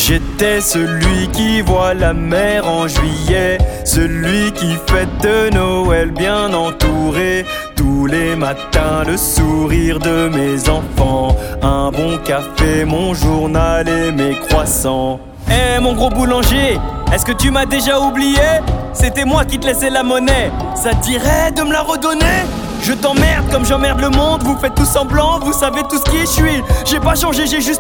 J'étais celui qui voit la mer en juillet, celui qui fête Noël bien entouré. Tous les matins le sourire de mes enfants, un bon café, mon journal et mes croissants. Eh mon gros boulanger, est-ce que tu m'as déjà oublié? C'était moi qui te laissais la monnaie, ça te dirait de me la redonner? Je t'emmerde comme j'emmerde le monde, vous faites tout semblant, vous savez tout ce qui je suis. J'ai pas changé, j'ai juste